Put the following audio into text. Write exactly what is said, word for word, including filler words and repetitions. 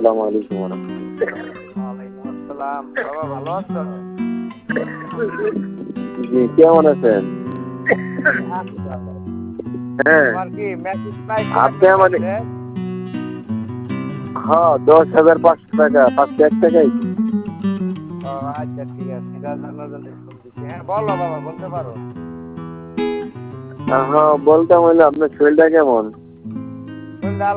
আসসালামু আলাইকুম ওয়া রাহমাতুল্লাহ। ওয়ালাইকুম আসসালাম। বাবা ভালো আছো? জি, কেমন আছেন? আছি ভালো। হ্যাঁ, তোমার কি মেসেজ পাইছো আপনি একটা আমাদের মেসেজ? হ্যাঁ দশ হাজার পাঁচশো টাকা পাঁচশো এক টাকাই। ও আচ্ছা ঠিক আছে। এটা জানার জন্য ফোন দিচ্ছি। হ্যাঁ বলো বাবা বলতে পারো। হ্যাঁ বলতাম হইলো আপনার শরীরটা কেমন? শরীরটা